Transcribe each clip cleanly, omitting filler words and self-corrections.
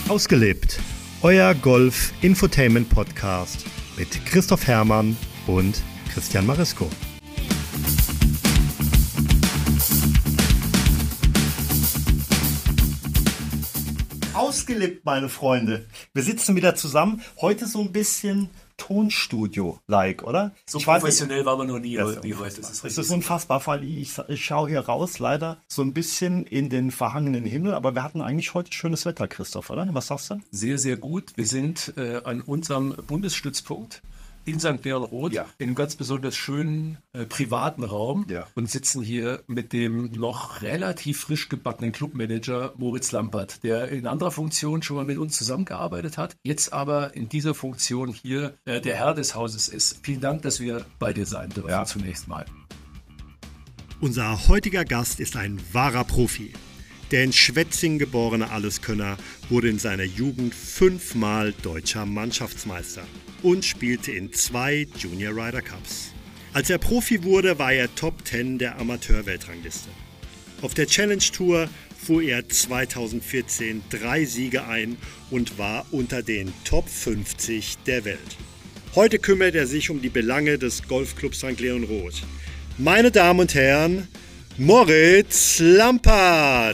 Ausgelebt, euer Golf-Infotainment-Podcast mit Christoph Herrmann und Christian Marisko. Ausgelebt, meine Freunde. Wir sitzen wieder zusammen. Heute so ein bisschen Tonstudio-like, oder? So professionell waren wir noch nie wie heute. Es ist unfassbar, weil ich schaue hier raus, leider so ein bisschen in den verhangenen Himmel, aber wir hatten eigentlich heute schönes Wetter, Christoph, oder? Was sagst du? Sehr, sehr gut. Wir sind an unserem Bundesstützpunkt in St. Bernroth, in einem ganz besonders schönen privaten Raum und sitzen hier mit dem noch relativ frisch gebackenen Clubmanager Moritz Lampert, der in anderer Funktion schon mal mit uns zusammengearbeitet hat, jetzt aber in dieser Funktion hier der Herr des Hauses ist. Vielen Dank, dass wir bei dir sein dürfen zunächst mal. Unser heutiger Gast ist ein wahrer Profi. Der in Schwetzingen geborene Alleskönner wurde in seiner Jugend 5-mal deutscher Mannschaftsmeister und spielte in 2 Junior Ryder Cups. Als er Profi wurde, war er Top 10 der Amateur-Weltrangliste. Auf der Challenge Tour fuhr er 2014 3 Siege ein und war unter den Top 50 der Welt. Heute kümmert er sich um die Belange des Golfclubs St. Leon Roth. Meine Damen und Herren, Moritz Lampert.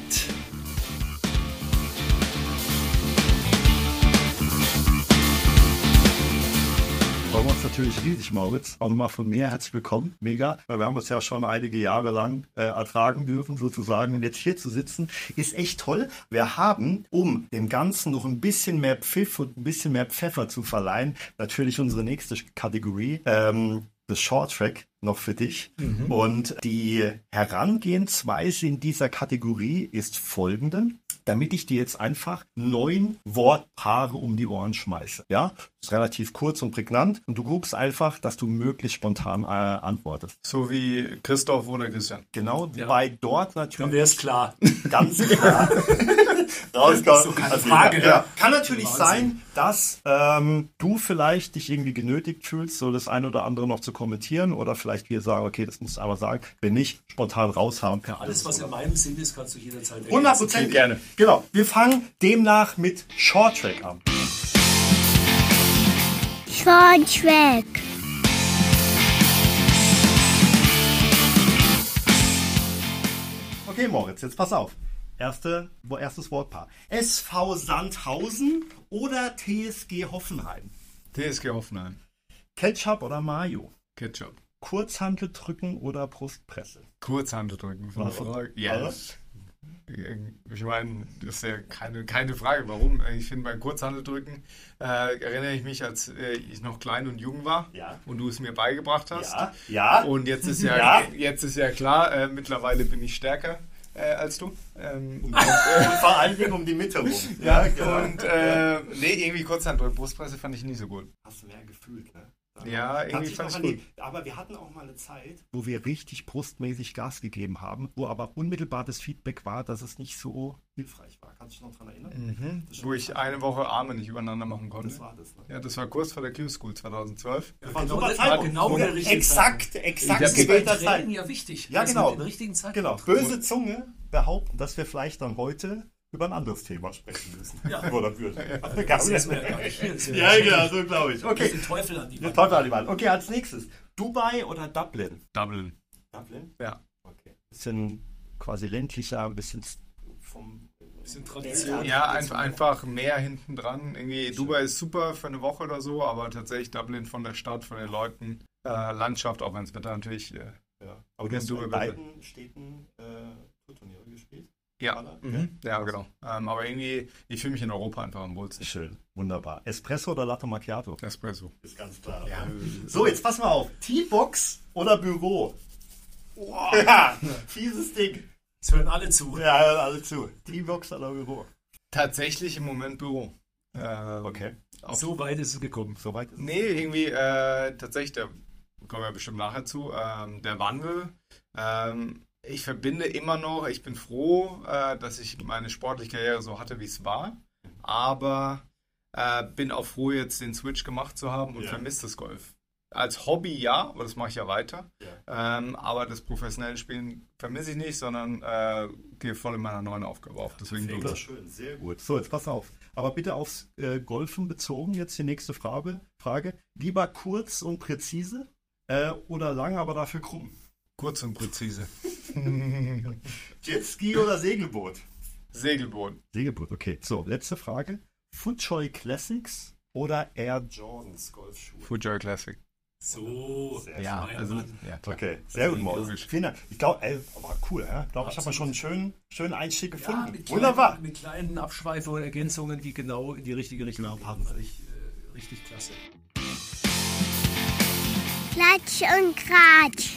Freuen wir uns natürlich riesig, Moritz. Auch nochmal von mir herzlich willkommen. Mega. Weil wir haben uns ja schon einige Jahre lang ertragen dürfen, sozusagen. Und jetzt hier zu sitzen, ist echt toll. Wir haben, um dem Ganzen noch ein bisschen mehr Pfiff und ein bisschen mehr Pfeffer zu verleihen, natürlich unsere nächste Kategorie, das Short Track, noch für dich. Und die Herangehensweise in dieser Kategorie ist folgende, damit ich dir jetzt einfach 9 Wortpaare um die Ohren schmeiße. Ja, das ist relativ kurz und prägnant und du guckst einfach, dass du möglichst spontan antwortest. So wie Christoph oder Christian. Genau, wobei dort natürlich... Dann wäre es klar. Ganz klar. Das ist so keine Frage. Ja. Kann natürlich sein, dass du vielleicht dich irgendwie genötigt fühlst, so das eine oder andere noch zu kommentieren oder vielleicht wir sagen, okay, das musst du aber sagen, wenn nicht, spontan raushauen. Alles, was in meinem Sinn ist, kannst du jederzeit 100% gerne. Genau, wir fangen demnach mit Short Track an. Short Track. Okay, Moritz, jetzt pass auf. Erstes Wortpaar. SV Sandhausen oder TSG Hoffenheim? TSG Hoffenheim. Ketchup oder Mayo? Ketchup. Kurzhantel drücken oder Brustpresse? Kurzhantel drücken. Von der Frage. Yes. Ich meine, das ist ja keine Frage. Warum? Ich finde, beim Kurzhantel drücken erinnere ich mich, als ich noch klein und jung war und du es mir beigebracht hast. Ja. Und jetzt ist jetzt ist ja klar, mittlerweile bin ich stärker als du. Und vor allen Dingen um die Mitte rum. Irgendwie Kurzhantel drücken, Brustpresse fand ich nie so gut. Hast du mehr gefühlt, ne? Ja, irgendwie fand ich gut. Aber wir hatten auch mal eine Zeit, wo wir richtig brustmäßig Gas gegeben haben, wo aber unmittelbar das Feedback war, dass es nicht so hilfreich war. Kannst du dich noch daran erinnern? Wo ich eine Woche Arme nicht übereinander machen konnte. Das war das, ne? Ja, das war kurz vor der Q-School 2012. Das war genau der richtige Exakt gewählter Zeit. Ja, wichtig. Ja, genau. Den richtigen Zeitpunkt. Genau. Böse Zunge behaupten, dass wir vielleicht dann heute über ein anderes Thema sprechen müssen. Ja. Oder würden. Das wissen wir ja gar nicht. Ja, genau, so glaube ich. Okay. Den Teufel an die Wand. Teufel an die Wand. Okay, als nächstes. Dubai oder Dublin? Dublin. Dublin? Ja. Okay. Bisschen quasi ländlicher, ein bisschen Tradition. Ja, einfach mehr hinten dran. Irgendwie Dubai ist super für eine Woche oder so, aber tatsächlich Dublin von der Stadt, von den Leuten, Landschaft, auch wenn das Wetter natürlich... Aber du hast in beiden Städten Turniere gespielt? Ja, ja, genau. Aber irgendwie, ich fühle mich in Europa einfach am wohlsten. Schön, wunderbar. Espresso oder Latte Macchiato? Espresso. Ist ganz klar. Ja. So, jetzt pass mal auf. Teebox oder Büro? Wow. Ja, fieses Ding. Jetzt hören alle zu. Ja, hören alle zu. Teebox oder Büro? Tatsächlich im Moment Büro. Okay. So weit ist es gekommen. So weit ist es. Nee, irgendwie tatsächlich, da kommen wir bestimmt nachher zu, der Wandel. Ich verbinde immer noch, ich bin froh, dass ich meine sportliche Karriere so hatte, wie es war. Aber bin auch froh, jetzt den Switch gemacht zu haben und vermisse das Golf. Als Hobby ja, aber das mache ich ja weiter. Aber das professionelle Spielen vermisse ich nicht, sondern gehe voll in meiner neuen Aufgabe auf. Deswegen schön, sehr gut. So, jetzt pass auf. Aber bitte aufs Golfen bezogen jetzt die nächste Frage. Lieber kurz und präzise oder lang, aber dafür krumm? Kurz und präzise. Jetski oder Segelboot? Segelboot. Segelboot, okay. So, letzte Frage. FootJoy Classics oder Air Jordans Golfschuhe? FootJoy Classic. So, ja, also, ja, okay, sehr gut, Maus. Vielen Dank. Ich glaube, aber cool, ja? Ich glaube, ich habe mal schon einen schönen Einstieg gefunden. Ja, Wunderbar. Mit kleinen Abschweifungen und Ergänzungen, die genau in die richtige Richtung haben. Richtig klasse. Klatsch und Tratsch.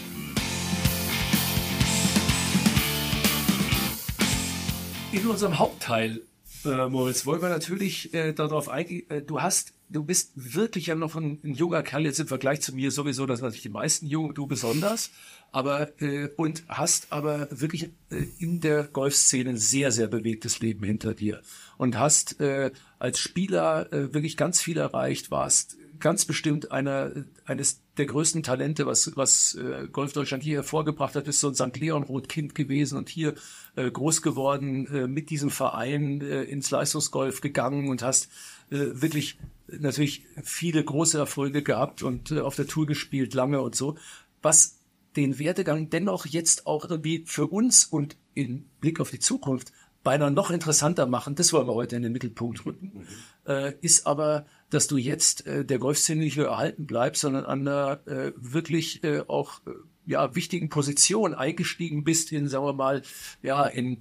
In unserem Hauptteil, Moritz, wollen wir natürlich darauf eingehen. Du bist wirklich ja noch ein junger Kerl jetzt im Vergleich zu mir sowieso, das natürlich die meisten Jungen, du besonders, aber und hast aber wirklich in der Golfszene ein sehr, sehr bewegtes Leben hinter dir und hast als Spieler wirklich ganz viel erreicht, warst ganz bestimmt eines der größten Talente, was Golf Deutschland hier hervorgebracht hat, bist so ein St. Leon-Roth-Kind gewesen und hier groß geworden, mit diesem Verein ins Leistungsgolf gegangen und hast wirklich natürlich viele große Erfolge gehabt und auf der Tour gespielt, lange und so. Was den Werdegang dennoch jetzt auch irgendwie für uns und in Blick auf die Zukunft beinahe noch interessanter machen, das wollen wir heute in den Mittelpunkt rücken, ist aber, dass du jetzt der Golfszene nicht nur erhalten bleibst, sondern an einer wirklich auch wichtigen Position eingestiegen bist in, sagen wir mal, in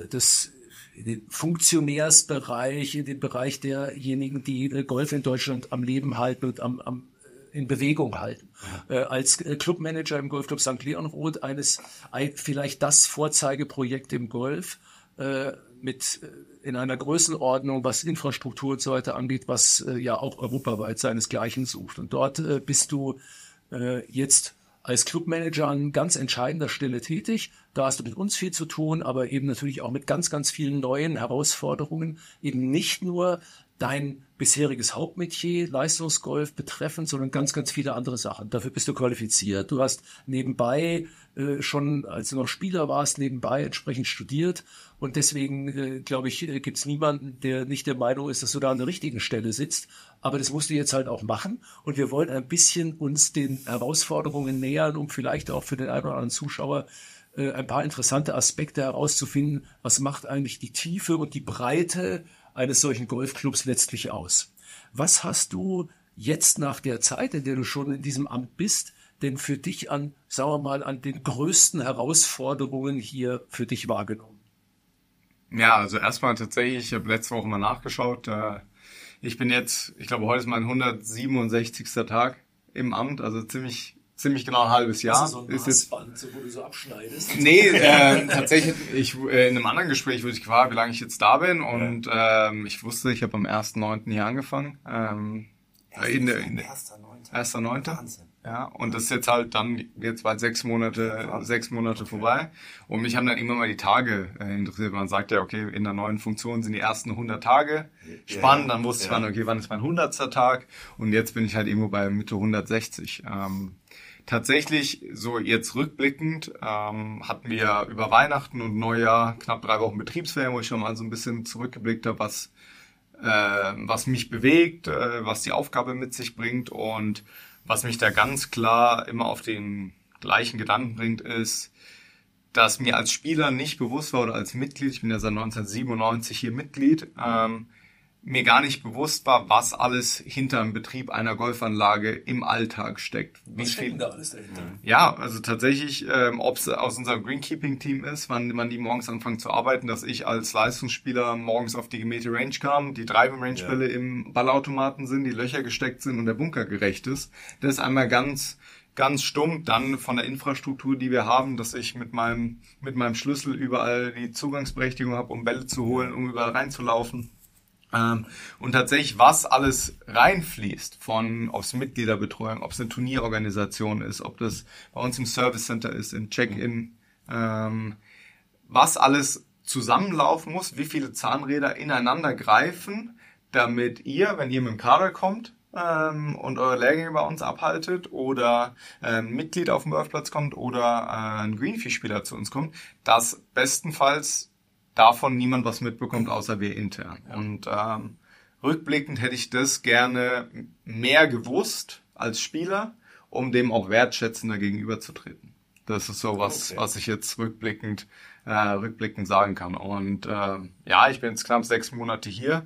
den Funktionärsbereich, in den Bereich derjenigen, die Golf in Deutschland am Leben halten und in Bewegung halten. Als Clubmanager im Golfclub St. Leon-Roth vielleicht das Vorzeigeprojekt im Golf, mit in einer Größenordnung, was Infrastruktur und so weiter angeht, was auch europaweit seinesgleichen sucht. Und dort bist du jetzt als Clubmanager an ganz entscheidender Stelle tätig. Da hast du mit uns viel zu tun, aber eben natürlich auch mit ganz, ganz vielen neuen Herausforderungen, eben nicht nur dein bisheriges Hauptmetier, Leistungsgolf betreffend, sondern ganz, ganz viele andere Sachen. Dafür bist du qualifiziert. Du hast nebenbei schon, als du noch Spieler warst, nebenbei entsprechend studiert. Und deswegen, glaube ich, gibt es niemanden, der nicht der Meinung ist, dass du da an der richtigen Stelle sitzt. Aber das musst du jetzt halt auch machen. Und wir wollen ein bisschen uns den Herausforderungen nähern, um vielleicht auch für den einen oder anderen Zuschauer ein paar interessante Aspekte herauszufinden. Was macht eigentlich die Tiefe und die Breite eines solchen Golfclubs letztlich aus? Was hast du jetzt nach der Zeit, in der du schon in diesem Amt bist, denn für dich an den größten Herausforderungen hier für dich wahrgenommen? Ja, also erstmal tatsächlich, ich habe letzte Woche mal nachgeschaut. Ich bin jetzt, ich glaube, heute ist mein 167. Tag im Amt, also ziemlich genau ein halbes Jahr. Das ist so ein Maßband, wo du so abschneidest. Nee, tatsächlich, in einem anderen Gespräch wurde ich gefragt, wie lange ich jetzt da bin und ich wusste, ich habe am 1.9. hier angefangen. 1.9. Wahnsinn. Ja, und das ist jetzt halt dann jetzt bald 6 Monate vorbei. Und mich haben dann immer mal die Tage interessiert. Man sagt ja, okay, in der neuen Funktion sind die ersten 100 Tage spannend. Dann wusste ich dann, okay, wann ist mein 100. Tag? Und jetzt bin ich halt irgendwo bei Mitte 160. Tatsächlich, so jetzt rückblickend, hatten wir über Weihnachten und Neujahr knapp 3 Wochen Betriebsferien, wo ich schon mal so ein bisschen zurückgeblickt habe, was mich bewegt, was die Aufgabe mit sich bringt und was mich da ganz klar immer auf den gleichen Gedanken bringt, ist, dass mir als Spieler nicht bewusst war oder als Mitglied, ich bin ja seit 1997 hier Mitglied, mir gar nicht bewusst war, was alles hinter dem Betrieb einer Golfanlage im Alltag steckt. Was steckt denn da alles dahinter? Ja, also tatsächlich, ob es aus unserem Greenkeeping-Team ist, wann die morgens anfangen zu arbeiten, dass ich als Leistungsspieler morgens auf die gemähte Range kam, die Drive-Range-Bälle im Ballautomaten sind, die Löcher gesteckt sind und der Bunker gerecht ist. Das ist einmal ganz stumm, dann von der Infrastruktur, die wir haben, dass ich mit meinem Schlüssel überall die Zugangsberechtigung habe, um Bälle zu holen, um überall reinzulaufen. Und tatsächlich, was alles reinfließt, ob es Mitgliederbetreuung, ob es eine Turnierorganisation ist, ob das bei uns im Service Center ist, im Check-in, was alles zusammenlaufen muss, wie viele Zahnräder ineinander greifen, damit ihr, wenn ihr mit dem Kader kommt, und eure Lehrgänge bei uns abhaltet oder ein Mitglied auf den Golfplatz kommt oder ein Greenfee-Spieler zu uns kommt, dass bestenfalls davon niemand was mitbekommt, außer wir intern. Ja. Und rückblickend hätte ich das gerne mehr gewusst als Spieler, um dem auch wertschätzender gegenüberzutreten. Das ist so was ich jetzt rückblickend sagen kann. Und ich bin jetzt knapp 6 Monate hier.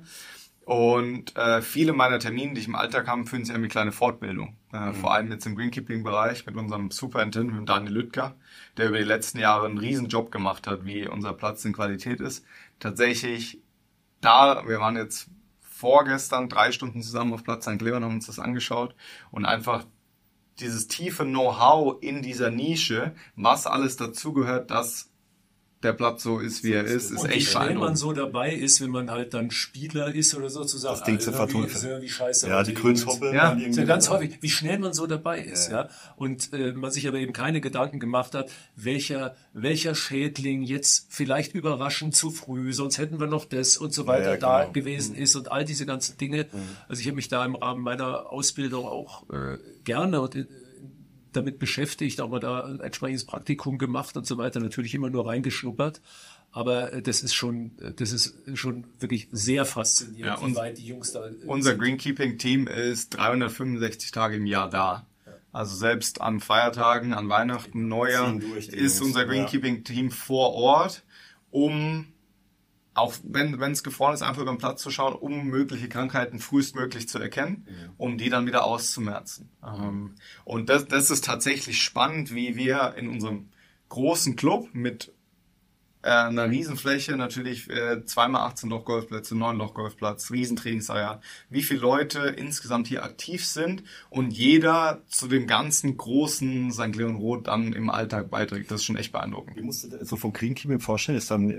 Und viele meiner Termine, die ich im Alltag habe, fühlen sich an wie kleine Fortbildung. Vor allem jetzt im Greenkeeping-Bereich mit unserem Superintendent Daniel Lüttger, der über die letzten Jahre einen riesen Job gemacht hat, wie unser Platz in Qualität ist. Tatsächlich wir waren jetzt vorgestern 3 Stunden zusammen auf Platz St. Leon, haben uns das angeschaut und einfach dieses tiefe Know-how in dieser Nische, was alles dazugehört, dass der Platz so ist, wie er ist echt beeindruckend. Wie schnell man so dabei ist, wenn man halt dann Spieler ist oder so, zu sagen, das Ding zu wie scheiße. Ja, die Grünhoppe. Ja, sehr ganz häufig, wie schnell man so dabei ist, ja. Und man sich aber eben keine Gedanken gemacht hat, welcher Schädling jetzt vielleicht überraschend zu früh, sonst hätten wir noch das und so weiter da gewesen ist und all diese ganzen Dinge. Also ich habe mich da im Rahmen meiner Ausbildung auch gerne und damit beschäftigt, auch mal da ein entsprechendes Praktikum gemacht und so weiter, natürlich immer nur reingeschnuppert. Aber das ist schon wirklich sehr faszinierend, wie weit die Jungs da unser Greenkeeping-Team ist 365 Tage im Jahr da. Ja. Also selbst an Feiertagen, an Weihnachten, Neujahr ist unser Greenkeeping-Team vor Ort, um auch wenn es gefroren ist, einfach über den Platz zu schauen, um mögliche Krankheiten frühestmöglich zu erkennen, um die dann wieder auszumerzen. Und das ist tatsächlich spannend, wie wir in unserem großen Club mit einer Riesenfläche, natürlich 2x18 Loch-Golfplätze, 9 Loch-Golfplatz, Riesentrainingsareal, wie viele Leute insgesamt hier aktiv sind und jeder zu dem ganzen großen St. Leon Roth dann im Alltag beiträgt. Das ist schon echt beeindruckend. Wie musst du das so vom Greenkeeping vorstellen?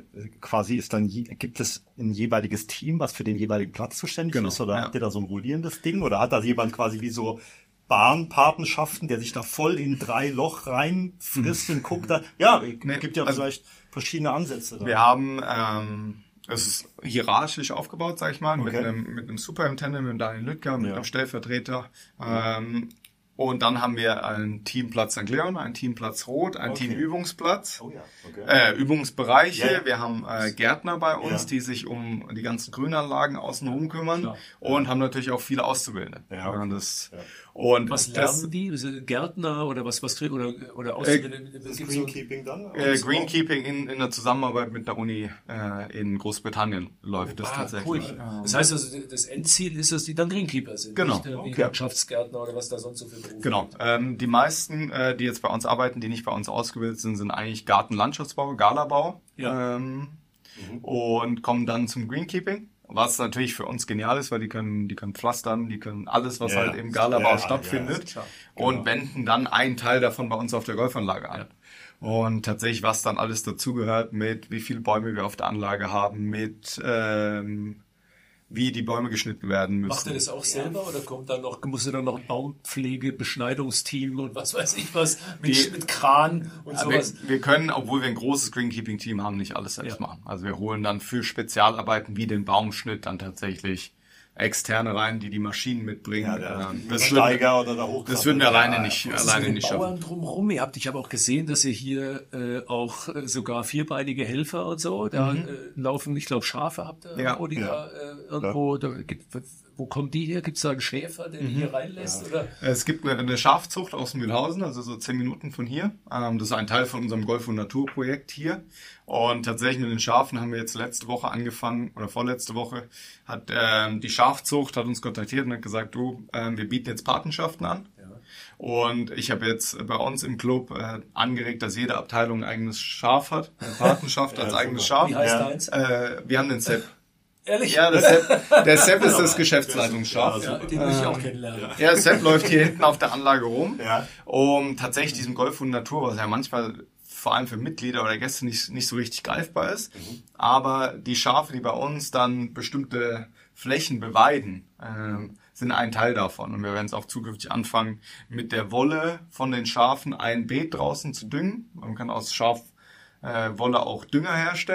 Gibt es ein jeweiliges Team, was für den jeweiligen Platz zuständig ist? Oder habt ihr da so ein rollierendes Ding? Oder hat da jemand quasi wie so Bahnpatenschaften, der sich da voll in 3 Loch reinfrisst und guckt da? Ja, gibt ja vielleicht verschiedene Ansätze da. Wir haben, es ist hierarchisch aufgebaut, sag ich mal, mit einem Superintendent, mit Daniel Lüttger, mit einem Stellvertreter. Und dann haben wir einen Teamplatz St. Leon, einen Teamplatz Rot, einen Teamübungsplatz, Übungsbereiche. Wir haben Gärtner bei uns, die sich um die ganzen Grünanlagen außenrum kümmern und haben natürlich auch viele Auszubildende. Und was lernen die? Gärtner oder was oder Auszubildende? Greenkeeping dann? Greenkeeping in der Zusammenarbeit mit der Uni in Großbritannien läuft das tatsächlich. Cool. Das heißt also, das Endziel ist, dass die dann Greenkeeper sind, nicht wie Wirtschaftsgärtner oder was da sonst so für Berufe. Genau. Die meisten, die jetzt bei uns arbeiten, die nicht bei uns ausgebildet sind, sind eigentlich Gartenlandschaftsbau, Galabau und kommen dann zum Greenkeeping. Was natürlich für uns genial ist, weil die können pflastern, die können alles, was halt im Galabau stattfindet und wenden dann einen Teil davon bei uns auf der Golfanlage an. Und tatsächlich, was dann alles dazugehört mit wie viele Bäume wir auf der Anlage haben, mit wie die Bäume geschnitten werden müssen. Macht ihr das auch selber oder muss ihr dann noch ein Baumpflege, Beschneidungsteam und was weiß ich was mit Kran und sowas? Wir können, obwohl wir ein großes Greenkeeping-Team haben, nicht alles selbst machen. Also wir holen dann für Spezialarbeiten wie den Baumschnitt dann tatsächlich Externe rein, die Maschinen mitbringen. Das würden wir alleine nicht Bauern drumherum. Ich habe auch gesehen, dass ihr hier auch sogar vierbeinige Helfer und so, da laufen, ich glaube, Schafe habt ihr irgendwo. Wo kommen die her? Gibt es da einen Schäfer, der die hier reinlässt? Oder? Es gibt eine Schafzucht aus Mühlhausen, also so 10 Minuten von hier. Das ist ein Teil von unserem Golf- und Naturprojekt hier. Und tatsächlich mit den Schafen haben wir jetzt letzte Woche angefangen, oder vorletzte Woche, hat die Schafzucht hat uns kontaktiert und hat gesagt, wir bieten jetzt Patenschaften an. Ja. Und ich habe jetzt bei uns im Club angeregt, dass jede Abteilung ein eigenes Schaf hat, eine Patenschaft als eigenes Schaf. Wie heißt deins? Wir haben den Sepp. Ehrlich? Ja, der Sepp ist das Geschäftsleitungsschaf. Ja, den muss ich auch kennenlernen. Ja, Sepp läuft hier hinten auf der Anlage rum, um tatsächlich diesem Golf und Natur, was ja manchmal vor allem für Mitglieder oder Gäste nicht so richtig greifbar ist, aber die Schafe, die bei uns dann bestimmte Flächen beweiden, sind ein Teil davon. Und wir werden es auch zukünftig anfangen, mit der Wolle von den Schafen ein Beet draußen zu düngen. Man kann aus Schafwolle auch Dünger herstellen.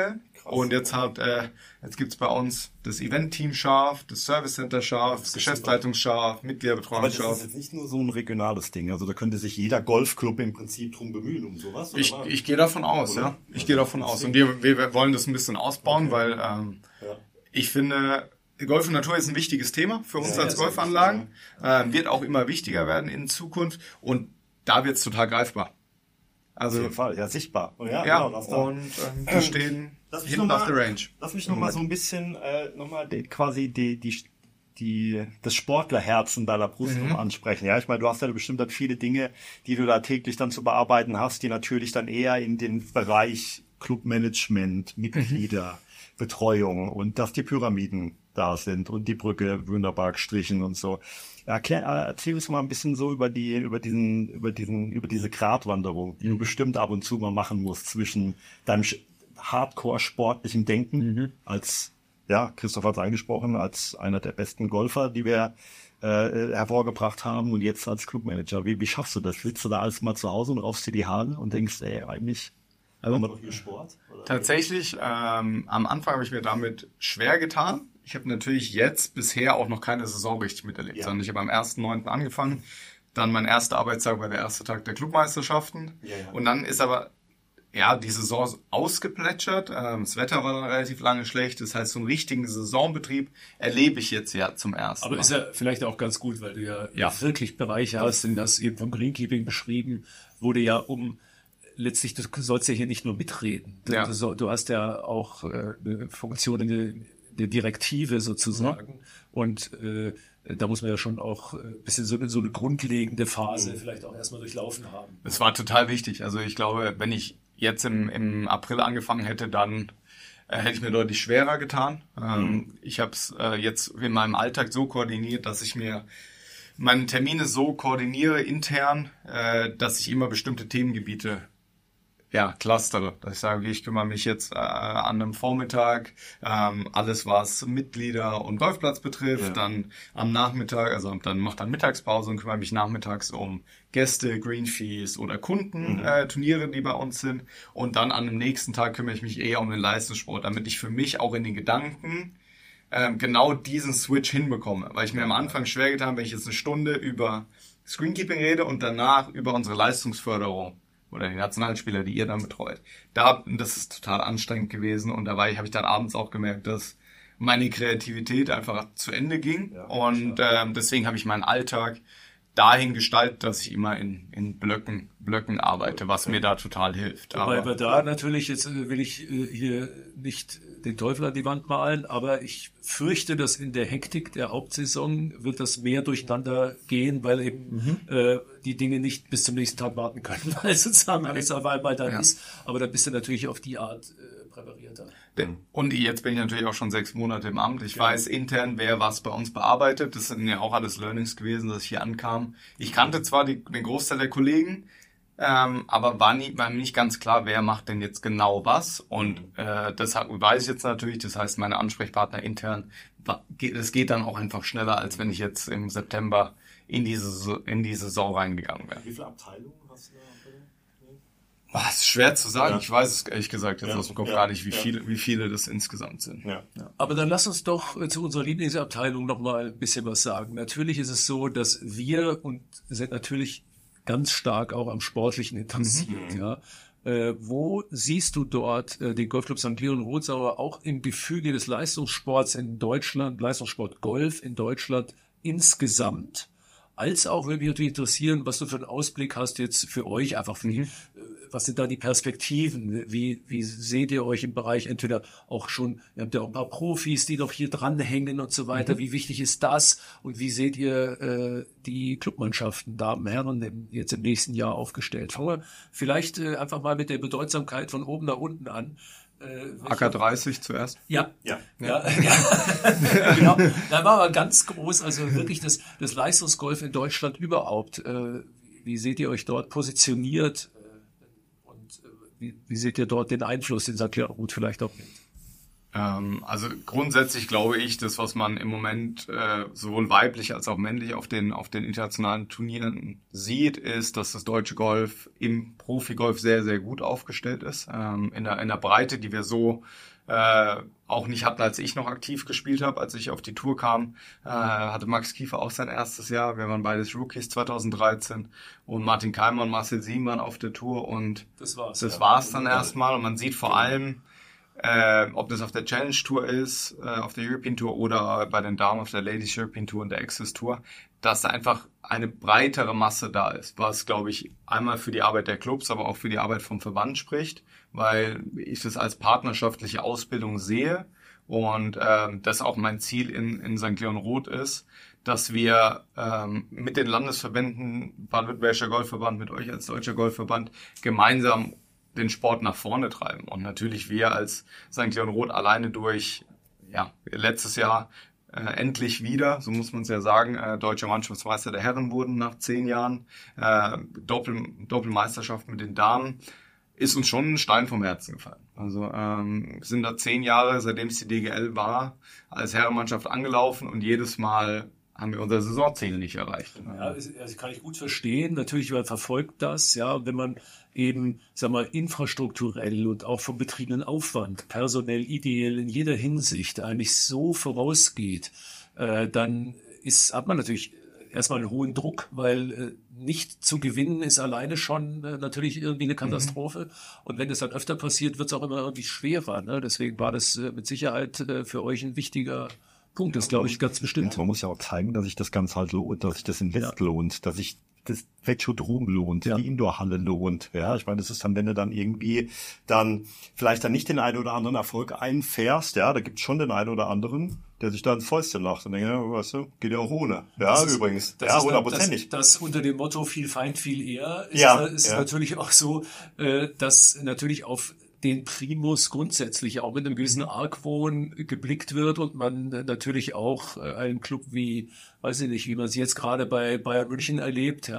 Und jetzt gibt's bei uns das Event-Team scharf, das Service-Center scharf, das Geschäftsleitung scharf, Mitgliederbetreuung Aber scharf. das ist jetzt nicht nur so ein regionales Ding. Also da könnte sich jeder Golfclub im Prinzip drum bemühen, um sowas. Ich gehe davon aus, oder? ja. Ich gehe davon aus. Und wir wollen das ein bisschen ausbauen, weil ich finde, Golf und Natur ist ein wichtiges Thema für uns als Golfanlagen. Wird auch immer wichtiger werden in Zukunft. Und da wird's total greifbar. Also, auf jeden Fall, ja, sichtbar. ja, genau, und wir stehen hinten auf der Range. Lass mich nochmal so ein bisschen das Sportlerherzen deiner Brust ansprechen. Ja, ich meine, du hast ja bestimmt dann viele Dinge, die du da täglich dann zu bearbeiten hast, die natürlich dann eher in den Bereich Clubmanagement, Mitglieder, Betreuung und dass die Pyramiden da sind und die Brücke wunderbar gestrichen und so. Erzähl uns mal ein bisschen so über diese Gratwanderung, die du bestimmt ab und zu mal machen musst zwischen deinem Hardcore-sportlichen Denken als, Christoph hat es angesprochen, als einer der besten Golfer, die wir hervorgebracht haben und jetzt als Clubmanager. Wie schaffst du das? Sitzt du da alles mal zu Hause und raufst dir die Haare und denkst, eigentlich haben wir doch hier Sport? Oder? Tatsächlich, am Anfang habe ich mir damit schwer getan. Ich habe natürlich jetzt bisher auch noch keine Saison richtig miterlebt, sondern ich habe am 1.9. angefangen, dann mein erster Arbeitstag war der erste Tag der Clubmeisterschaften und dann ist aber die Saison ausgeplätschert, das Wetter war dann relativ lange schlecht, das heißt so einen richtigen Saisonbetrieb erlebe ich jetzt zum ersten Mal. Aber ist ja vielleicht auch ganz gut, weil du ja wirklich Bereiche hast, in das eben vom Greenkeeping beschrieben wurde letztlich, du sollst ja hier nicht nur mitreden. Du hast ja auch eine Funktion in der Direktive sozusagen. Und da muss man ja schon auch ein bisschen so eine grundlegende Phase vielleicht auch erstmal durchlaufen haben. Es war total wichtig. Also ich glaube, wenn ich jetzt im April angefangen hätte, dann hätte ich mir deutlich schwerer getan. Ich habe es jetzt in meinem Alltag so koordiniert, dass ich mir meine Termine so koordiniere intern, dass ich immer bestimmte Themengebiete clustere, dass ich sage, ich kümmere mich jetzt an einem Vormittag, alles was Mitglieder und Golfplatz betrifft, dann am Nachmittag, also dann mache dann Mittagspause und kümmere mich nachmittags um Gäste, Greenfees oder Kunden, Turniere, die bei uns sind und dann an dem nächsten Tag kümmere ich mich eher um den Leistungssport, damit ich für mich auch in den Gedanken genau diesen Switch hinbekomme, weil ich mir am Anfang schwer getan habe, wenn ich jetzt eine Stunde über Screenkeeping rede und danach über unsere Leistungsförderung oder die Nationalspieler, die ihr dann betreut. Das ist total anstrengend gewesen und dabei habe ich dann abends auch gemerkt, dass meine Kreativität einfach zu Ende ging und deswegen habe ich meinen Alltag dahin gestaltet, dass ich immer in Blöcken arbeite, was mir da total hilft. Wobei wir da natürlich, jetzt will ich hier nicht den Teufel an die Wand malen, aber ich fürchte, dass in der Hektik der Hauptsaison wird das mehr durcheinander gehen, weil eben die Dinge nicht bis zum nächsten Tag warten können, weil sozusagen alles auf einmal dann ist. Aber da bist du natürlich auf die Art präparierter. Und jetzt bin ich natürlich auch schon 6 Monate im Amt. Ich weiß intern, wer was bei uns bearbeitet. Das sind ja auch alles Learnings gewesen, dass ich hier ankam. Ich kannte zwar den Großteil der Kollegen, aber war mir nicht ganz klar, wer macht denn jetzt genau was. Und das weiß ich jetzt natürlich. Das heißt, meine Ansprechpartner intern, es geht dann auch einfach schneller, als wenn ich jetzt im September in die Saison reingegangen wäre. Wie viele Abteilungen hast du da? Das ist schwer zu sagen. Ich weiß es ehrlich gesagt jetzt aus dem Kopf gar nicht, wie viele das insgesamt sind. Ja. Aber dann lass uns doch zu unserer Lieblingsabteilung noch mal ein bisschen was sagen. Natürlich ist es so, dass wir und sind natürlich ganz stark auch am Sportlichen interessiert. Ja. Wo siehst du dort den Golfclub St. Leon Rothsauer auch im Gefüge des Leistungssports in Deutschland, Leistungssport Golf in Deutschland insgesamt? Als auch, würde mich natürlich interessieren, was du für einen Ausblick hast jetzt für euch, einfach für was sind da die Perspektiven? Wie seht ihr euch im Bereich entweder auch schon, ihr habt ja auch ein paar Profis, die noch hier dranhängen und so weiter. Wie wichtig ist das? Und wie seht ihr die Clubmannschaften, Damen, Herren, jetzt im nächsten Jahr aufgestellt? Fangen wir vielleicht einfach mal mit der Bedeutsamkeit von oben nach unten an. AK30 zuerst. Ja. Genau. Da war aber ganz groß, also wirklich das Leistungsgolf in Deutschland überhaupt. Wie seht ihr euch dort positioniert? Und wie seht ihr dort den Einfluss, den St. Leon Roth vielleicht auch nimmt? Also grundsätzlich glaube ich, das, was man im Moment sowohl weiblich als auch männlich auf den internationalen Turnieren sieht, ist, dass das deutsche Golf im Profigolf sehr, sehr gut aufgestellt ist. In der Breite, die wir so auch nicht hatten, als ich noch aktiv gespielt habe. Als ich auf die Tour kam, hatte Max Kiefer auch sein erstes Jahr. Wir waren beides Rookies 2013 und Martin Keimer und Marcel Siem waren auf der Tour und das war's dann erstmal. Und man sieht vor allem, ob das auf der Challenge Tour ist, auf der European Tour oder bei den Damen auf der Ladies European Tour und der Access Tour, dass da einfach eine breitere Masse da ist, was, glaube ich, einmal für die Arbeit der Clubs, aber auch für die Arbeit vom Verband spricht, weil ich das als partnerschaftliche Ausbildung sehe und das auch mein Ziel in St. Leon Roth ist, dass wir mit den Landesverbänden, Baden-Württembergischer Golfverband, mit euch als Deutscher Golfverband gemeinsam den Sport nach vorne treiben. Und natürlich wir als St. Leon Roth alleine durch, letztes Jahr endlich wieder, so muss man es ja sagen, deutscher Mannschaftsmeister der Herren wurden nach 10 Jahren, Doppelmeisterschaft mit den Damen, ist uns schon ein Stein vom Herzen gefallen. Also sind da 10 Jahre, seitdem es die DGL war, als Herrenmannschaft angelaufen und jedes Mal haben wir unser Saisonziel nicht erreicht. Ja, also kann ich gut verstehen. Natürlich, man verfolgt das, ja, wenn man eben, infrastrukturell und auch vom betriebenen Aufwand, personell, ideell in jeder Hinsicht eigentlich so vorausgeht, dann hat man natürlich erstmal einen hohen Druck, weil nicht zu gewinnen ist alleine schon natürlich irgendwie eine Katastrophe. Und wenn das dann öfter passiert, wird es auch immer irgendwie schwerer. Ne? Deswegen war das mit Sicherheit für euch ein wichtiger Punkt, das glaube ich ganz bestimmt. Ja, man muss ja auch zeigen, dass sich das Ganze halt lohnt, dass sich das Invest lohnt, dass sich das Vetchodrom lohnt, die Indoorhalle lohnt. Ja, ich meine, das ist dann, wenn du dann irgendwie vielleicht nicht den einen oder anderen Erfolg einfährst, ja, da gibt es schon den einen oder anderen, der sich da ins Fäustchen lacht und denkt, weißt du, geht ja auch ohne. Ja, übrigens. Ja, 100%. Das unter dem Motto viel Feind, viel eher ist natürlich auch so, dass natürlich auf den Primus grundsätzlich auch mit einem gewissen Argwohn geblickt wird und man natürlich auch einen Club wie, weiß ich nicht, wie man es jetzt gerade bei Bayern München erlebt,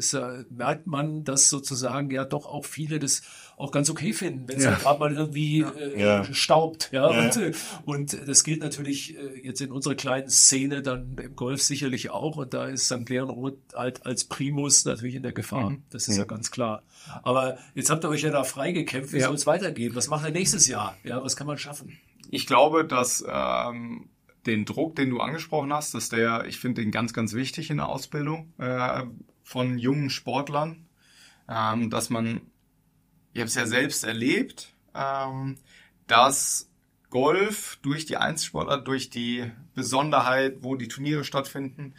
merkt man, dass sozusagen ja doch auch viele das auch ganz okay finden, wenn es gerade mal irgendwie staubt. Und das gilt natürlich jetzt in unserer kleinen Szene dann im Golf sicherlich auch und da ist St. Leon Roth halt als Primus natürlich in der Gefahr. Das ist ja ganz klar. Aber jetzt habt ihr euch ja da freigekämpft, wie soll es weitergehen? Was macht ihr nächstes Jahr? Ja, was kann man schaffen? Ich glaube, dass den Druck, den du angesprochen hast, ich finde den ganz, ganz wichtig in der Ausbildung von jungen Sportlern, dass man, ich habe es ja selbst erlebt, dass Golf durch die Einzelsportler, durch die Besonderheit, wo die Turniere stattfinden,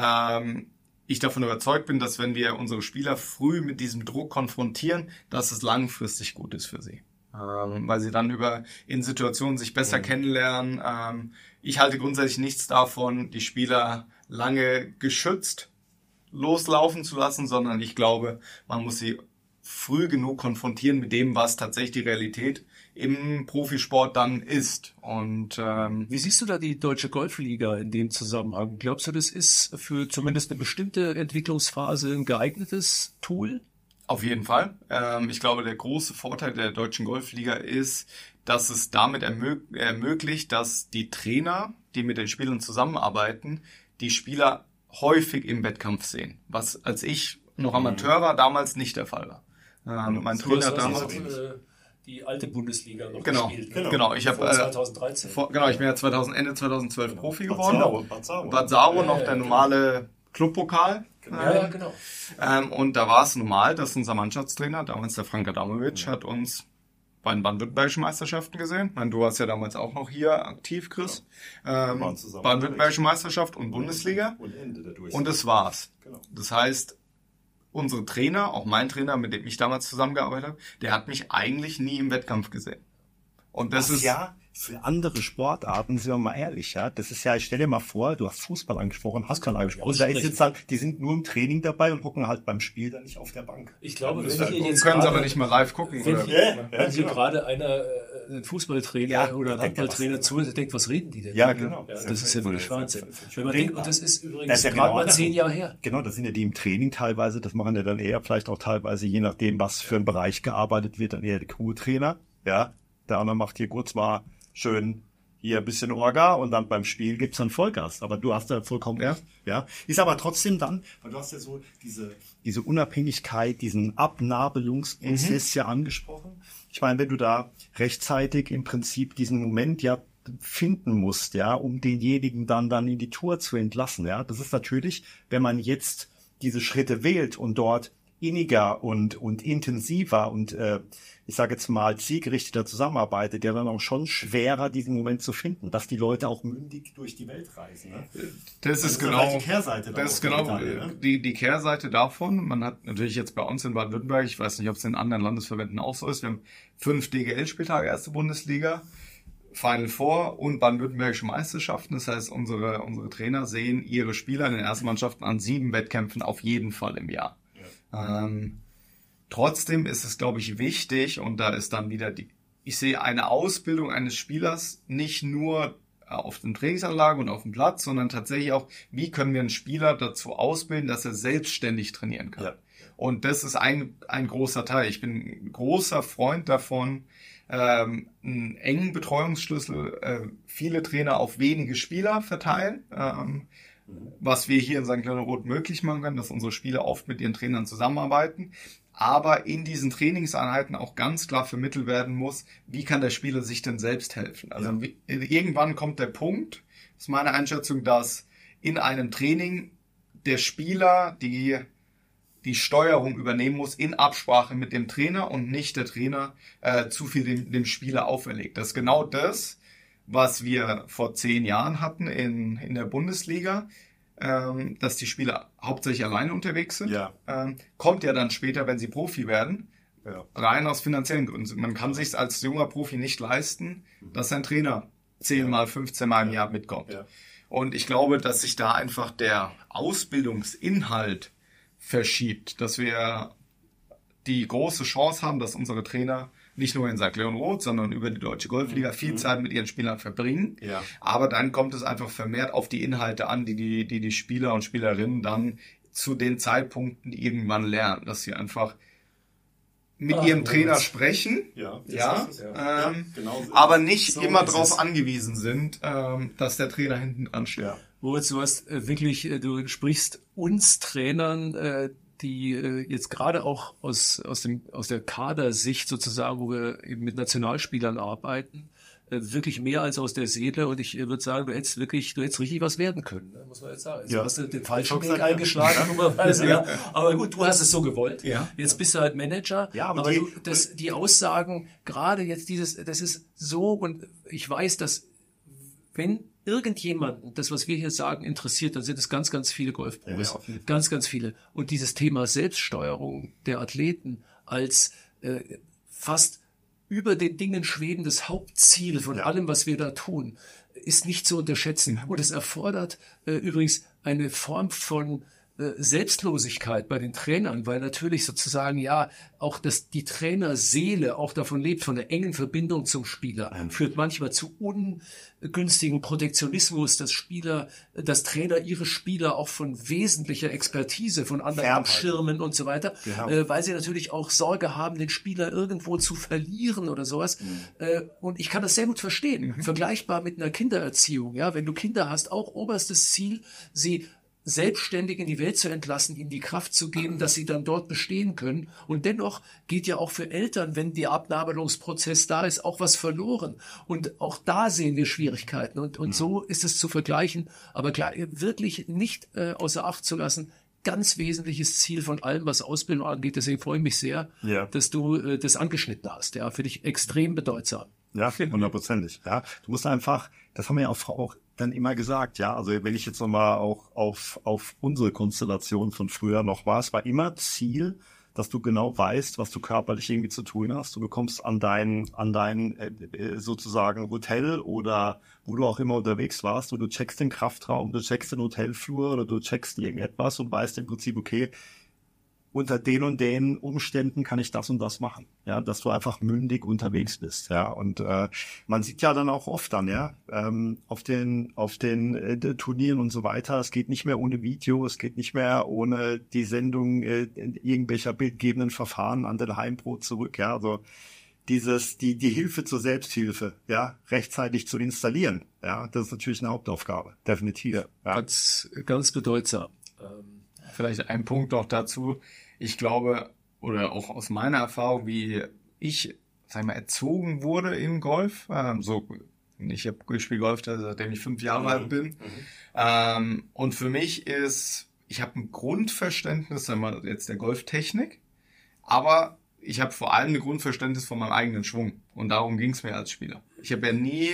ich davon überzeugt bin, dass wenn wir unsere Spieler früh mit diesem Druck konfrontieren, dass es langfristig gut ist für sie. Weil sie dann in Situationen sich besser kennenlernen. Ich halte grundsätzlich nichts davon, die Spieler lange geschützt loslaufen zu lassen, sondern ich glaube, man muss sie früh genug konfrontieren mit dem, was tatsächlich die Realität im Profisport dann ist. Und wie siehst du da die Deutsche Golfliga in dem Zusammenhang? Glaubst du, das ist für zumindest eine bestimmte Entwicklungsphase ein geeignetes Tool? Auf jeden Fall. Ich glaube, der große Vorteil der Deutschen Golfliga ist, dass es damit ermöglicht, dass die Trainer, die mit den Spielern zusammenarbeiten, die Spieler häufig im Wettkampf sehen. Was als ich noch Amateur war, damals nicht der Fall war. Mein Trainer damals... die alte Bundesliga noch gespielt. Genau. Ich habe 2013. Ich bin ja Ende 2012 Profi geworden. Bad Saro noch der normale Clubpokal. Ja, genau. Und da war es normal, dass unser Mannschaftstrainer, damals der Frank Adamovic, hat uns bei den baden-württembergischen Meisterschaften gesehen. Du warst ja damals auch noch hier aktiv, Chris. Baden-württembergische Meisterschaft und Bundesliga. Und das war's. Genau. Das heißt, unsere Trainer, auch mein Trainer, mit dem ich damals zusammengearbeitet habe, der hat mich eigentlich nie im Wettkampf gesehen. Und das ist ja für andere Sportarten, sind wir mal ehrlich, ja, das ist ja, ich stell dir mal vor, du hast Fußball angesprochen, Handball angesprochen, da ist jetzt halt, die sind nur im Training dabei und gucken halt beim Spiel dann nicht auf der Bank. Ich glaube, können sie aber nicht mal live gucken. Wenn hier gerade ein Fußballtrainer oder ein Handballtrainer zuhört, denkt, was reden die denn? Ja, genau. Ja, das ist ja wirklich Wahnsinn. Wenn man denkt, und das ist übrigens gerade mal 10 Jahre her. Genau, das sind ja die im Training teilweise, das machen ja dann eher vielleicht auch teilweise, je nachdem, was für ein Bereich gearbeitet wird, dann eher der Crew-Trainer, ja. Der andere macht hier kurz mal schön hier ein bisschen Orga und dann beim Spiel gibt's dann Vollgas. Aber du hast da vollkommen recht. Ja. Ist aber trotzdem dann, weil du hast ja so diese Unabhängigkeit, diesen Abnabelungsprozess ja angesprochen. Ich meine, wenn du da rechtzeitig im Prinzip diesen Moment ja finden musst, ja, um denjenigen dann in die Tour zu entlassen, ja. Das ist natürlich, wenn man jetzt diese Schritte wählt und dort inniger und intensiver und ich sage jetzt mal zielgerichteter zusammenarbeitet, ja dann auch schon schwerer, diesen Moment zu finden, dass die Leute auch mündig durch die Welt reisen. Ne? Das ist genau die Kehrseite. Das ist genau die Kehrseite davon. Man hat natürlich jetzt bei uns in Baden-Württemberg, ich weiß nicht, ob es in anderen Landesverbänden auch so ist, wir haben 5 DGL-Spieltage, erste Bundesliga, Final Four und baden-württembergische Meisterschaften. Das heißt, unsere Trainer sehen ihre Spieler in den ersten Mannschaften an 7 Wettkämpfen auf jeden Fall im Jahr. Ja. Trotzdem ist es, glaube ich, wichtig, und da ist dann wieder ich sehe eine Ausbildung eines Spielers nicht nur auf den Trainingsanlagen und auf dem Platz, sondern tatsächlich auch, wie können wir einen Spieler dazu ausbilden, dass er selbstständig trainieren kann. Ja. Und das ist ein großer Teil. Ich bin ein großer Freund davon, einen engen Betreuungsschlüssel, viele Trainer auf wenige Spieler verteilen, was wir hier in St. Leon Roth möglich machen können, dass unsere Spieler oft mit ihren Trainern zusammenarbeiten, aber in diesen Trainingseinheiten auch ganz klar vermittelt werden muss, wie kann der Spieler sich denn selbst helfen. Also irgendwann kommt der Punkt, das ist meine Einschätzung, dass in einem Training der Spieler die Steuerung übernehmen muss in Absprache mit dem Trainer und nicht der Trainer zu viel dem Spieler auferlegt. Das ist genau das, was wir vor 10 Jahren hatten in der Bundesliga, dass die Spieler hauptsächlich alleine unterwegs sind. Ja. Kommt ja dann später, wenn sie Profi werden, rein aus finanziellen Gründen. Man kann sich als junger Profi nicht leisten, dass sein Trainer 10 mal, 15 Mal im Jahr mitkommt. Ja. Und ich glaube, dass sich da einfach der Ausbildungsinhalt verschiebt, dass wir die große Chance haben, dass unsere Trainer nicht nur in St. Leon Roth, sondern über die Deutsche Golfliga viel Zeit mit ihren Spielern verbringen. Ja. Aber dann kommt es einfach vermehrt auf die Inhalte an, die Spieler und Spielerinnen dann zu den Zeitpunkten irgendwann lernen, dass sie einfach mit ihrem Trainer sprechen, aber nicht so immer darauf angewiesen sind, dass der Trainer hinten dran steht. Ja. Moritz, du hast du sprichst uns Trainern, die jetzt gerade auch aus der Kadersicht sozusagen, wo wir eben mit Nationalspielern arbeiten, wirklich mehr als aus der Seele, und ich würde sagen, du hättest richtig was werden können, ne? Muss man jetzt sagen. Also hast du den falschen Weg eingeschlagen, ja. Aber gut, du hast es so gewollt. Ja. Jetzt bist du halt Manager. Ja, aber die Aussagen, gerade jetzt das ist so, und ich weiß, dass wenn irgendjemanden das, was wir hier sagen, interessiert, dann sind es ganz, ganz viele Golfprofis. Ja, ganz, ganz viele. Und dieses Thema Selbststeuerung der Athleten als fast über den Dingen schwebendes Hauptziel von allem, was wir da tun, ist nicht zu unterschätzen. Und es erfordert übrigens eine Form von Selbstlosigkeit bei den Trainern, weil natürlich sozusagen auch die Trainerseele auch davon lebt, von der engen Verbindung zum Spieler, führt manchmal zu ungünstigen Protektionismus, dass Trainer ihre Spieler auch von wesentlicher Expertise von anderen abschirmen und so weiter, weil sie natürlich auch Sorge haben, den Spieler irgendwo zu verlieren oder sowas. Und ich kann das sehr gut verstehen. Vergleichbar mit einer Kindererziehung. Ja, wenn du Kinder hast, auch oberstes Ziel, sie selbstständig in die Welt zu entlassen, ihnen die Kraft zu geben, dass sie dann dort bestehen können. Und dennoch geht ja auch für Eltern, wenn der Abnabelungsprozess da ist, auch was verloren. Und auch da sehen wir Schwierigkeiten. Und so ist es zu vergleichen. Aber klar, wirklich nicht außer Acht zu lassen, ganz wesentliches Ziel von allem, was Ausbildung angeht. Deswegen freue ich mich sehr, dass du das angeschnitten hast. Ja, für dich extrem bedeutsam. Ja, 100%. Ja, du musst einfach, das haben wir ja auch dann immer gesagt, ja, also wenn ich jetzt nochmal auch auf unsere Konstellation von früher noch war, es war immer Ziel, dass du genau weißt, was du körperlich irgendwie zu tun hast. Du bekommst an dein sozusagen Hotel oder wo du auch immer unterwegs warst, und du checkst den Kraftraum, du checkst den Hotelflur oder du checkst irgendetwas und weißt im Prinzip, okay, unter den und den Umständen kann ich das und das machen, ja, dass du einfach mündig unterwegs bist, ja, und man sieht ja dann auch oft auf den Turnieren und so weiter, es geht nicht mehr ohne Video, es geht nicht mehr ohne die Sendung irgendwelcher bildgebenden Verfahren an den Heimpro zurück, ja, also die Hilfe zur Selbsthilfe, ja, rechtzeitig zu installieren. Ja, das ist natürlich eine Hauptaufgabe. Definitiv. Ja. Ganz, ganz bedeutsam. Vielleicht ein Punkt noch dazu. Ich glaube, oder auch aus meiner Erfahrung, wie ich, sag ich mal, erzogen wurde im Golf. Ich habe gespielt Golf, seitdem ich 5 Jahre alt bin. Und für mich ich habe ein Grundverständnis, sagen wir jetzt der Golftechnik, aber ich habe vor allem ein Grundverständnis von meinem eigenen Schwung. Und darum ging es mir als Spieler. Ich habe ja nie,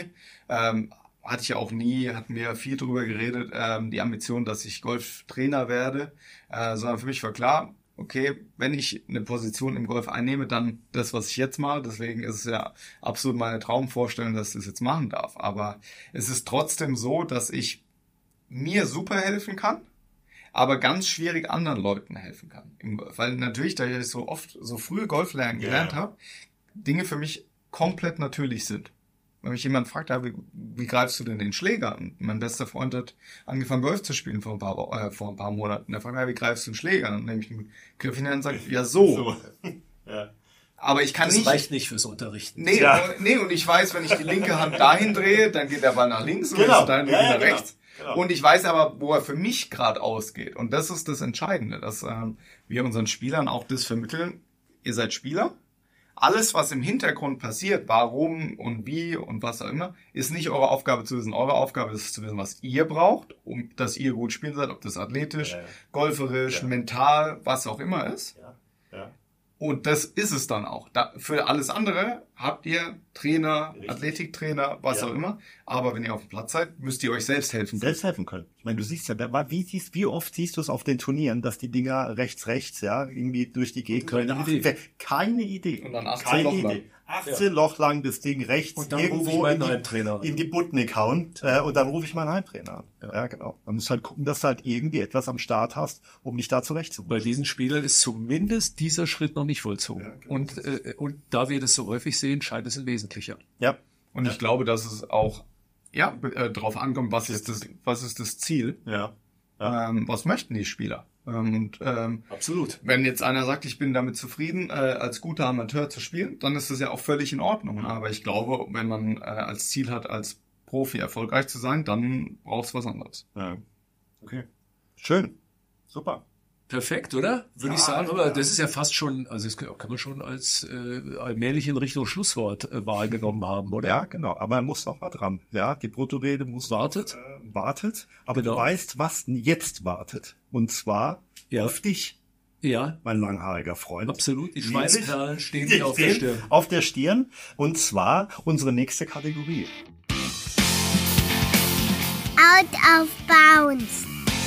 hatten wir viel drüber geredet, die Ambition, dass ich Golftrainer werde, sondern für mich war klar, okay, wenn ich eine Position im Golf einnehme, dann das, was ich jetzt mache. Deswegen ist es ja absolut meine Traumvorstellung, dass ich das jetzt machen darf. Aber es ist trotzdem so, dass ich mir super helfen kann, aber ganz schwierig anderen Leuten helfen kann. Weil natürlich, da ich so früh Golf lernen gelernt habe, Dinge für mich komplett natürlich sind. Wenn mich jemand fragt, wie greifst du denn den Schläger an? Mein bester Freund hat angefangen Golf zu spielen vor ein paar Monaten. Der fragt, wie greifst du den Schläger an? Dann nehme ich einen Griff hinein und sage, ja so. Ja. Aber ich kann das reicht nicht fürs Unterrichten. Nee, und ich weiß, wenn ich die linke Hand dahin drehe, dann geht der Ball nach links und wenn ich dahin drehe, nach rechts. Genau. Und ich weiß aber, wo er für mich gerade ausgeht. Und das ist das Entscheidende, dass wir unseren Spielern auch das vermitteln. Ihr seid Spieler. Alles, was im Hintergrund passiert, warum und wie und was auch immer, ist nicht eure Aufgabe zu wissen. Eure Aufgabe ist es zu wissen, was ihr braucht, dass ihr gut spielen seid, ob das athletisch, golferisch, mental, was auch immer ist. Ja. Und das ist es dann auch. Für alles andere habt ihr Trainer, Athletiktrainer, was auch immer. Aber wenn ihr auf dem Platz seid, müsst ihr euch selbst helfen können. Selbst helfen können. Ich meine, du siehst ja, wie oft siehst du es auf den Turnieren, dass die Dinger rechts, ja, irgendwie durch die Gegend keine Idee. Und dann 18 Loch lang. 18 Loch lang das Ding rechts und dann irgendwo in die Butnik hauen und dann rufe ich meinen Heimtrainer an. Ja, genau. Man muss halt gucken, dass du halt irgendwie etwas am Start hast, um dich da zurechtzuholen. Bei diesen Spielern ist zumindest dieser Schritt noch nicht vollzogen. Ja, genau. Und da wir das so häufig sehen, scheint es ein wesentlicher. Ja. Und ich glaube, dass es auch drauf ankommt, was ist das Ziel? Ja. Was möchten die Spieler? Absolut. Wenn jetzt einer sagt, ich bin damit zufrieden, als guter Amateur zu spielen, dann ist das ja auch völlig in Ordnung. Aber ich glaube, wenn man als Ziel hat, als Profi erfolgreich zu sein, dann braucht es was anderes. Ja. Okay. Schön. Super. Perfekt, oder? Würde ich sagen, aber das ist ja fast schon, also das kann man schon als allmählich in Richtung Schlusswort wahrgenommen haben, oder? Ja, genau, aber man muss noch mal dran. Ja, die Bruttórede wartet, aber du weißt, was jetzt wartet. Und zwar auf dich, mein langhaariger Freund. Absolut, die Schweißperlen stehen dir auf der Stirn. Auf der Stirn, und zwar unsere nächste Kategorie. Out of bounds.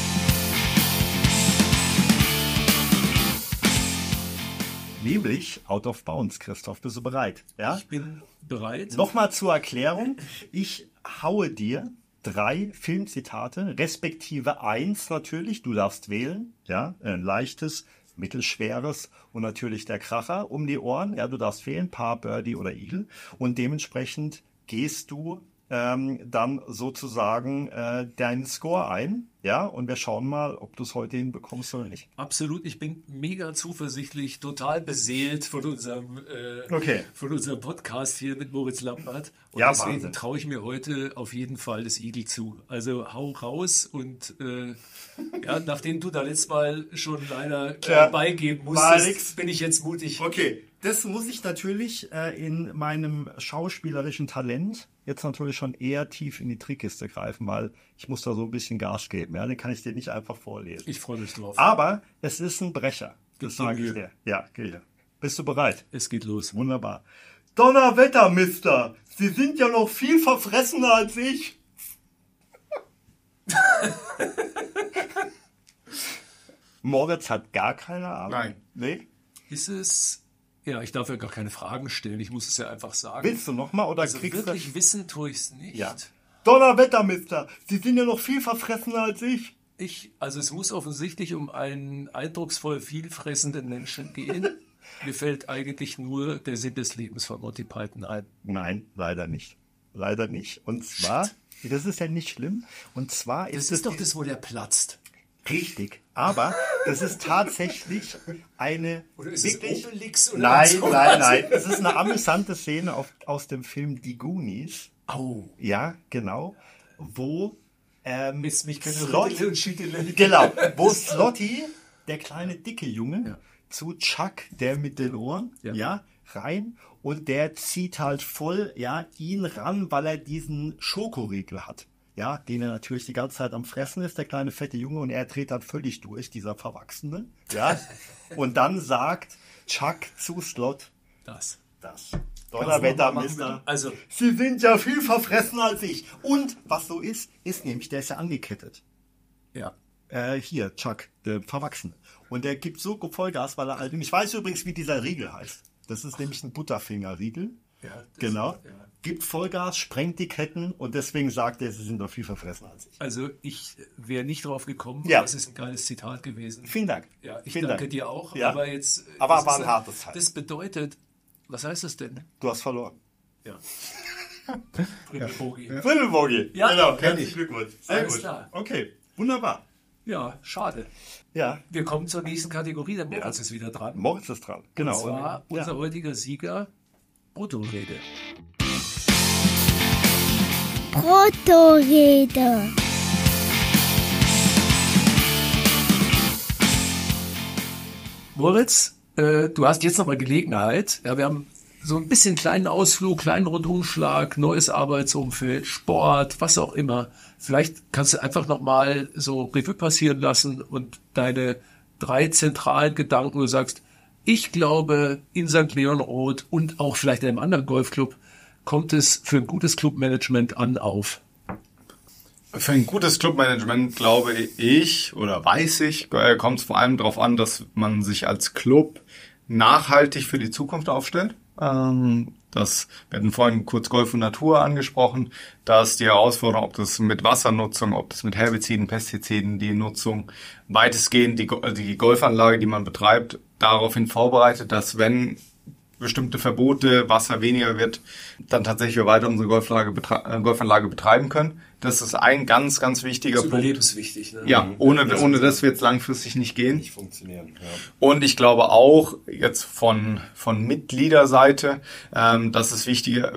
Nämlich Out of Bounds. Christoph, bist du bereit? Ja? Ich bin bereit. Nochmal zur Erklärung. Ich haue dir 3 Filmzitate, respektive 1 natürlich. Du darfst wählen. Ja, ein leichtes, mittelschweres und natürlich der Kracher um die Ohren. Ja, du darfst wählen, Paar, Birdie oder Eagle. Und dementsprechend gehst du dann sozusagen deinen Score ein. Ja, und wir schauen mal, ob du es heute hinbekommst oder nicht. Absolut, ich bin mega zuversichtlich, total beseelt von unserem Podcast hier mit Moritz Lampert. Und deswegen traue ich mir heute auf jeden Fall das Eagle zu. Also hau raus und nachdem du da letztes Mal schon leider beigeben musstest, bin ich jetzt mutig. Okay, das muss ich natürlich in meinem schauspielerischen Talent jetzt natürlich schon eher tief in die Trickkiste greifen, weil ich muss da so ein bisschen Gas geben. Ja, den kann ich dir nicht einfach vorlesen. Ich freue mich drauf. Aber es ist ein Brecher. Das sage ich dir. Ja, okay. Bist du bereit? Es geht los. Wunderbar. Donnerwetter, Mister! Sie sind ja noch viel verfressener als ich. Moritz hat gar keine Ahnung. Nein. Nee? Ist es... Ja, ich darf ja gar keine Fragen stellen. Ich muss es ja einfach sagen. Willst du nochmal oder also kriegst du... Wirklich wissen tue ich es nicht. Ja. Donnerwetter, Mister! Sie sind ja noch viel verfressener als ich. Also es muss offensichtlich um einen eindrucksvoll vielfressenden Menschen gehen. Mir fällt eigentlich nur der Sinn des Lebens von Monty Python ein. Nein, leider nicht. Leider nicht. Und zwar, das ist ja nicht schlimm. Und zwar ist es doch das, wo der platzt. Richtig. Aber das ist tatsächlich eine... Oder ist es Obelix? Oder Nein. Es ist eine amüsante Szene aus dem Film Die Goonies. Oh. Ja, genau. Wo wo Slotty, der kleine dicke Junge, zu Chuck, der mit den Ohren, rein, und der zieht halt voll, ihn ran, weil er diesen Schokoriegel hat. Ja, den er natürlich die ganze Zeit am Fressen ist, der kleine fette Junge, und er dreht dann völlig durch, dieser Verwachsene. Ja, und dann sagt Chuck zu Slot, das. Donnerwetter, Mister. Also, Sie sind ja viel verfressen als ich. Und was so ist nämlich, der ist ja angekettet. Ja. Hier, Chuck, der Verwachsene. Und der gibt so Vollgas, weil er halt, ich weiß übrigens, wie dieser Riegel heißt. Das ist nämlich ein Butterfinger-Riegel. Ja, genau. Gibt Vollgas, sprengt die Ketten, und deswegen sagt er, sie sind doch viel verfressen als ich. Also ich wäre nicht drauf gekommen, das ist ein geiles Zitat gewesen. Vielen Dank. Ja, ich danke dir auch. Ja. Aber jetzt. Aber war ein hartes Teil. Das bedeutet, was heißt das denn? Du hast verloren. Ja. Brillenbogi. Brillenbogi. Ja, genau. Herzlichen Glückwunsch. Sehr Alles gut. Klar. Okay, wunderbar. Ja, schade. Ja. Wir kommen zur nächsten Kategorie, der Moritz ist wieder dran. Moritz ist dran, genau. Und zwar unser heutiger Sieger, Bruttorede. Bruttorede. Moritz, du hast jetzt nochmal Gelegenheit. Ja, wir haben so ein bisschen kleinen Ausflug, kleinen Rundumschlag, neues Arbeitsumfeld, Sport, was auch immer. Vielleicht kannst du einfach nochmal so Revue passieren lassen und deine 3 zentralen Gedanken, wo du sagst, ich glaube, in St. Leon Roth und auch vielleicht in einem anderen Golfclub kommt es für ein gutes Clubmanagement auf. Für ein gutes Clubmanagement, glaube ich, oder weiß ich, kommt es vor allem darauf an, dass man sich als Club nachhaltig für die Zukunft aufstellt. Wir hatten vorhin kurz Golf und Natur angesprochen, dass die Herausforderung, ob das mit Wassernutzung, ob das mit Herbiziden, Pestiziden, die Nutzung weitestgehend die Golfanlage, die man betreibt, daraufhin vorbereitet, dass wenn bestimmte Verbote, Wasser weniger wird, dann tatsächlich wir weiter unsere Golfanlage betreiben können. Das ist ein ganz, ganz wichtiger Punkt. Überlebenswichtig. Ne? Ja, ohne das wird es langfristig nicht gehen. Nicht funktionieren. Ja. Und ich glaube auch jetzt von Mitgliederseite, dass es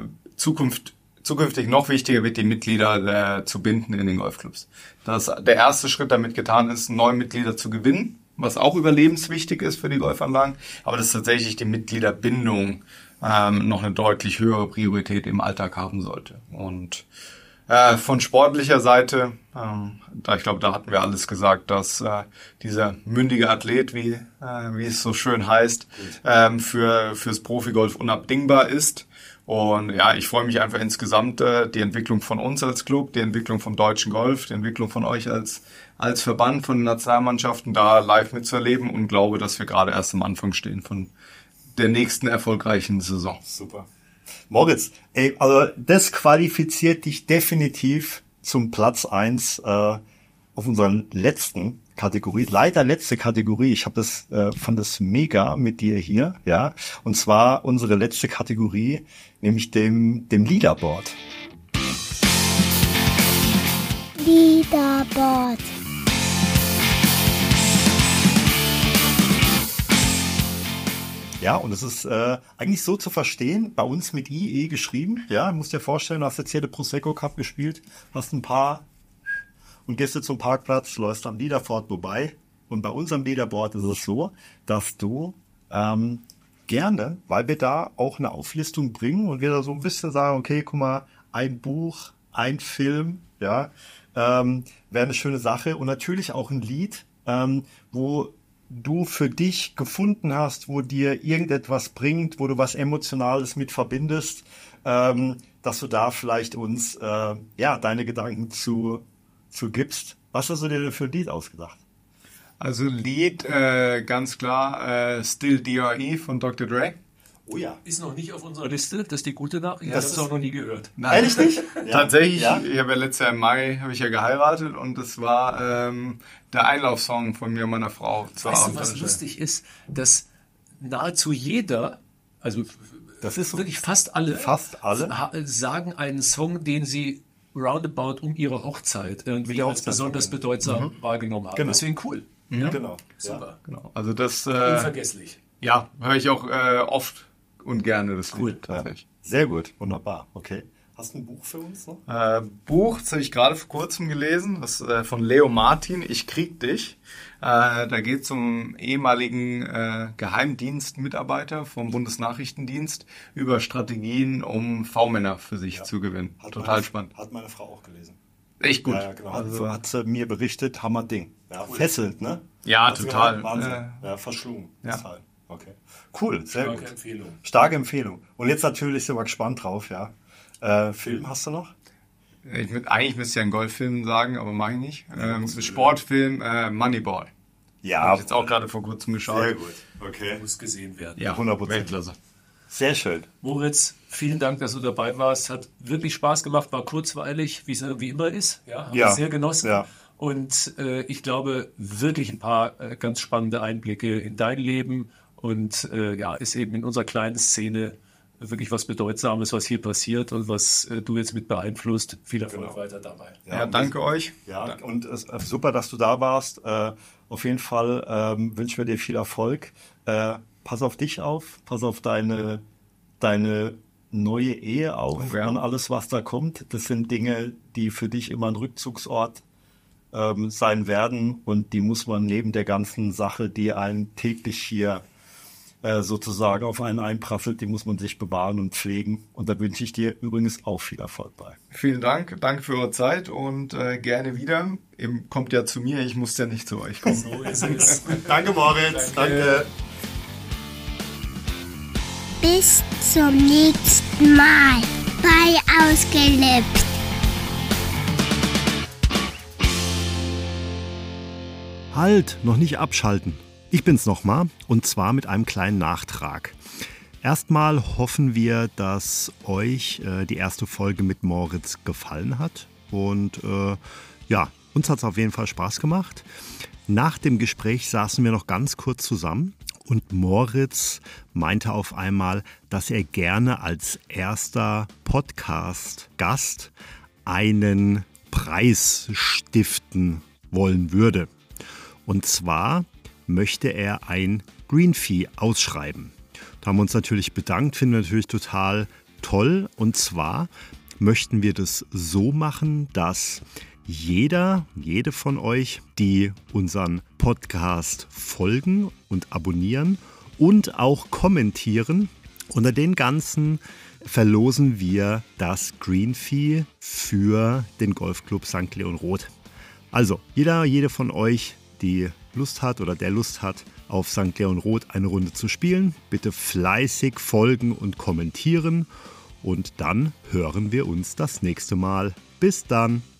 zukünftig noch wichtiger wird, die Mitglieder zu binden in den Golfclubs. Dass der erste Schritt damit getan ist, neue Mitglieder zu gewinnen, was auch überlebenswichtig ist für die Golfanlagen, aber dass tatsächlich die Mitgliederbindung noch eine deutlich höhere Priorität im Alltag haben sollte. Und von sportlicher Seite, ich glaube, da hatten wir alles gesagt, dass dieser mündige Athlet, wie es so schön heißt, fürs Profigolf unabdingbar ist. Und ja, ich freue mich einfach insgesamt, die Entwicklung von uns als Club, die Entwicklung vom deutschen Golf, die Entwicklung von euch als Verband, von den Nationalmannschaften da live mitzuerleben, und glaube, dass wir gerade erst am Anfang stehen von der nächsten erfolgreichen Saison. Super. Moritz, also das qualifiziert dich definitiv zum Platz 1 auf unserer letzten Kategorie. Leider letzte Kategorie. Ich fand das mega mit dir hier, ja. Und zwar unsere letzte Kategorie, nämlich dem Leaderboard. Leaderboard. Ja, und es ist eigentlich so zu verstehen, bei uns mit IE geschrieben. Ja, du musst dir vorstellen, du hast jetzt hier den Prosecco Cup gespielt, hast ein paar und gehst jetzt zum Parkplatz, läufst am Leaderboard vorbei. Und bei unserem Leaderboard ist es so, dass du gerne, weil wir da auch eine Auflistung bringen und wir da so ein bisschen sagen, okay, guck mal, ein Buch, ein Film, ja, wäre eine schöne Sache. Und natürlich auch ein Lied, wo du für dich gefunden hast, wo dir irgendetwas bringt, wo du was Emotionales mit verbindest, dass du da vielleicht uns deine Gedanken zu gibst. Was hast du dir denn für ein Lied ausgedacht? Also Lied, ganz klar, Still D.R.E. von Dr. Dre. Oh ja. Ist noch nicht auf unserer Liste, das ist die gute Nachricht. Das ist auch noch nie gehört. Nein. Ehrlich nicht? Tatsächlich, ja. Ich habe ja letztes Jahr im Mai geheiratet, und das war der Einlaufsong von mir und meiner Frau. Weißt du, was lustig ist? Dass nahezu jeder, also das ist so, wirklich fast alle sagen einen Song, den sie roundabout um ihre Hochzeit irgendwie als besonders bedeutsam wahrgenommen haben. Genau. Deswegen cool. Ja, genau. Super. Ja. Genau. Also das Unvergesslich. ja, höre ich auch oft und gerne. Das Cool. Lied, tatsächlich. Sehr gut, wunderbar. Okay. Hast du ein Buch für uns noch? Buch, das habe ich gerade vor kurzem gelesen, das von Leo Martin, Ich krieg dich. Da geht es um ehemaligen Geheimdienstmitarbeiter vom Bundesnachrichtendienst über Strategien, um V-Männer für sich zu gewinnen. Total spannend. Hat meine Frau auch gelesen. Echt gut. Ja, genau. Also hat sie mir berichtet, Hammerding. Ja, fesselnd, ne? Ja, Hat sie total. gehabt? Wahnsinn. Ja, verschlungen. Ja. Total. Okay. Cool, sehr Starke gut. Empfehlung. Starke Empfehlung. Und jetzt natürlich sind wir gespannt drauf, ja. Film hast du noch? Eigentlich müsste ich ja einen Golffilm sagen, aber mache ich nicht. Sportfilm Moneyball. Ja. Habe ich jetzt auch gerade vor kurzem geschaut. Sehr gut. Okay. Muss gesehen werden. Ja, 100%. Weltklasse. Sehr schön. Moritz, vielen Dank, dass du dabei warst. Hat wirklich Spaß gemacht, war kurzweilig, wie es irgendwie immer ist. Ja, habe ich sehr genossen. Ja. Und ich glaube, wirklich ein paar ganz spannende Einblicke in dein Leben. Und ist eben in unserer kleinen Szene wirklich was Bedeutsames, was hier passiert und was du jetzt mit beeinflusst. Viel Erfolg weiter dabei. Ja, danke euch. Ja, und super, dass du da warst. Auf jeden Fall wünschen wir dir viel Erfolg. Pass auf dich auf, pass auf deine neue Ehe auf und alles, was da kommt. Das sind Dinge, die für dich immer ein Rückzugsort sein werden und die muss man neben der ganzen Sache, die einen täglich hier sozusagen auf einen einprasselt, die muss man sich bewahren und pflegen. Und da wünsche ich dir übrigens auch viel Erfolg bei. Vielen Dank, danke für eure Zeit und gerne wieder. Ihr kommt ja zu mir, ich muss ja nicht zu euch kommen. So ist es. Danke, Moritz. Danke. Bis zum nächsten Mal bei Ausgelebt. Halt, noch nicht abschalten. Ich bin's nochmal und zwar mit einem kleinen Nachtrag. Erstmal hoffen wir, dass euch die erste Folge mit Moritz gefallen hat und uns hat es auf jeden Fall Spaß gemacht. Nach dem Gespräch saßen wir noch ganz kurz zusammen und Moritz meinte auf einmal, dass er gerne als erster Podcast-Gast einen Preis stiften wollen würde. Und zwar möchte er ein Green Fee ausschreiben. Da haben wir uns natürlich bedankt, finden wir natürlich total toll. Und zwar möchten wir das so machen, dass jede von euch, die unseren Podcast folgen und abonnieren und auch kommentieren, unter den ganzen verlosen wir das Green Fee für den Golfclub St. Leon Roth. Also jede von euch, die Lust hat oder der Lust hat, auf St. Leon Roth eine Runde zu spielen, bitte fleißig folgen und kommentieren und dann hören wir uns das nächste Mal. Bis dann!